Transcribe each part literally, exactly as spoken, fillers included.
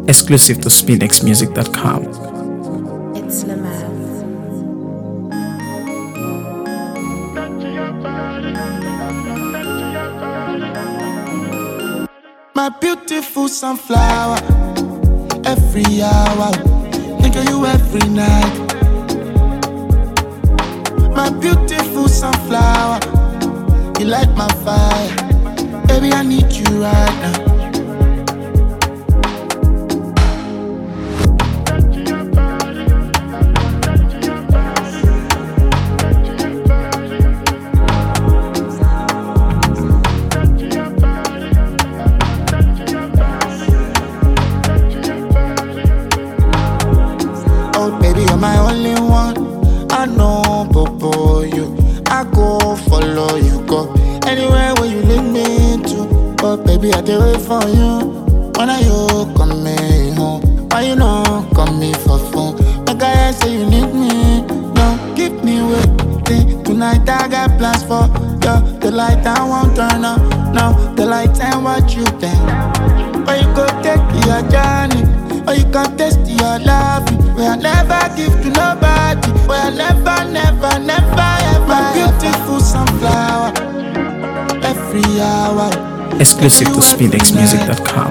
Exclusive to spinx music dot com. It's Lamar. My beautiful sunflower, every hour, think of you every night. My beautiful sunflower, you light my fire. Baby, I need you right now. My only one, I know, Bobo, you. I go follow you, go anywhere where you lead me to. But baby, I do it for you. When are you coming home? Why you not coming for phone? Like I say you need me, no, keep me waiting. Tonight I got plans for you. The light I won't turn on, no, the light and what you think. Where you go take your journey, or you can test your love. Where I never give to nobody. Where I never, never, never, ever. My beautiful sunflower, every hour. Exclusive to spinx music dot com.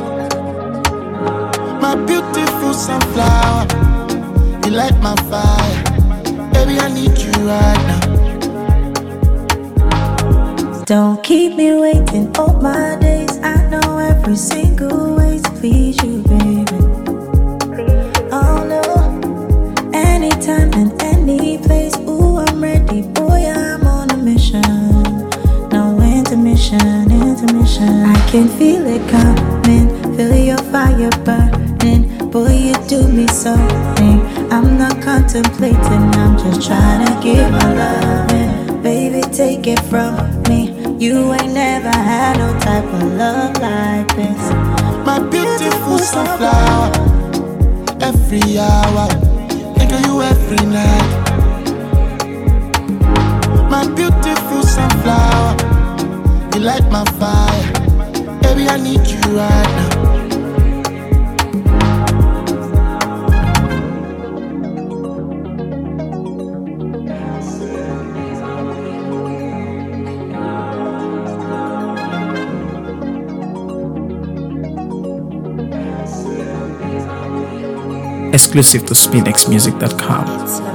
My beautiful sunflower, you light my fire. Baby, I need you right now. Don't keep me waiting all my days. I know every single way to please you, baby. Oh no, anytime and any place. Ooh, I'm ready, boy, I'm on a mission. No intermission, intermission. I can feel it coming, feel your fire burning. Boy, you do me something. I'm not contemplating, I'm just trying to give my loving. Baby, take it from me. You ain't never had no type of love like this. My beautiful sunflower, every hour, think of you every night. My beautiful sunflower, you light my fire. Baby, I need you right now. Exclusive to spinx music dot com. It's Lamar.